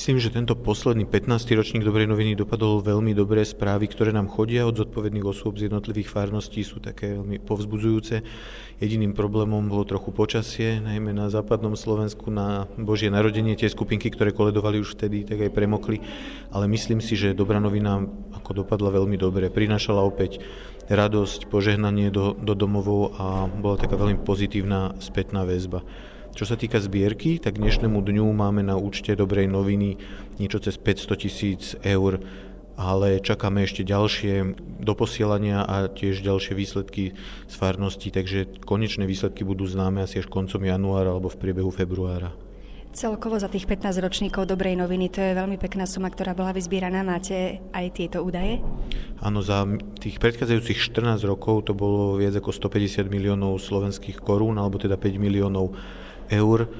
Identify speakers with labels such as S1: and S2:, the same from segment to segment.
S1: Myslím, že tento posledný 15. ročník Dobrej noviny dopadol veľmi dobré. Správy, ktoré nám chodia od zodpovedných osôb z jednotlivých farností, sú také veľmi povzbudzujúce. Jediným problémom bolo trochu počasie, najmä na západnom Slovensku na Božie narodenie. Tie skupinky, ktoré koledovali už vtedy, tak aj premokli. Ale myslím si, že Dobrá novina ako dopadla veľmi dobre. Prinášala opäť radosť, požehnanie do domovov a bola taká veľmi pozitívna spätná väzba. Čo sa týka zbierky, tak dnešnému dňu máme na účte Dobrej noviny niečo cez 500 000 eur, ale čakáme ešte ďalšie doposielania a tiež ďalšie výsledky z farností, takže konečné výsledky budú známe asi až koncom januára alebo v priebehu februára.
S2: Celkovo za tých 15 ročníkov Dobrej noviny to je veľmi pekná suma, ktorá bola vyzbieraná. Máte aj tieto údaje?
S1: Áno, za tých predchádzajúcich 14 rokov to bolo viac ako 150 miliónov slovenských korún, alebo teda 5 miliónov eur,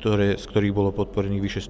S1: z ktorých bolo podporených vyše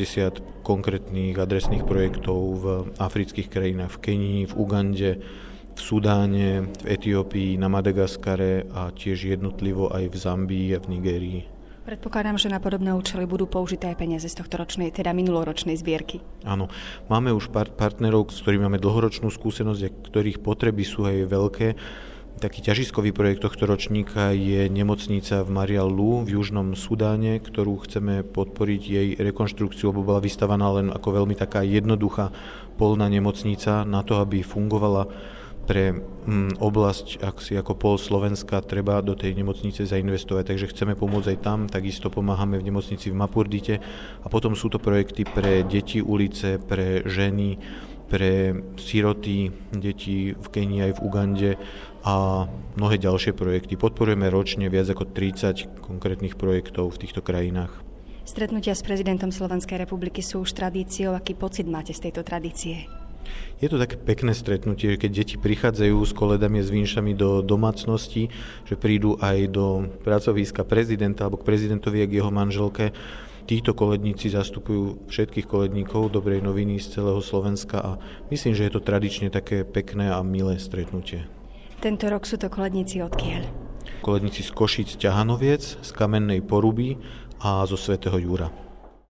S1: 160 konkrétnych adresných projektov v afrických krajinách, v Kenii, v Ugande, v Sudáne, v Etiópii, na Madagaskare a tiež jednotlivo aj v Zambii a v Nigérii.
S2: Predpokladám, že na podobné účely budú použité aj peniaze z tohto ročnej, teda minuloročnej zbierky.
S1: Áno, máme už partnerov, s ktorými máme dlhoročnú skúsenosť a ktorých potreby sú aj veľké. Taký ťažiskový projekt tohto ročníka je nemocnica v Marial-Lou v Južnom Sudáne, ktorú chceme podporiť jej rekonštrukciu, lebo bola vystavaná len ako veľmi taká jednoduchá polná nemocnica. Na to, aby fungovala pre oblasť, ak si ako pol Slovenska, treba do tej nemocnice zainvestovať, takže chceme pomôcť aj tam, takisto pomáhame v nemocnici v Mapurdite a potom sú to projekty pre deti ulice, pre ženy, pre siroty, deti v Kenii aj v Ugande a mnohé ďalšie projekty. Podporujeme ročne viac ako 30 konkrétnych projektov v týchto krajinách.
S2: Stretnutia s prezidentom Slovenskej republiky sú už tradíciou. Aký pocit máte z tejto tradície?
S1: Je to také pekné stretnutie, keď deti prichádzajú s koledami a s vinšami do domácnosti, že prídu aj do pracovíska prezidenta alebo k prezidentovi a k jeho manželke. Títo koledníci zastupujú všetkých koledníkov Dobrej noviny z celého Slovenska a myslím, že je to tradične také pekné a milé stretnutie.
S2: Tento rok sú to koledníci odkiaľ?
S1: Koledníci z Košíc Ťahanoviec, z Kamennej Poruby a zo Svätého Jura.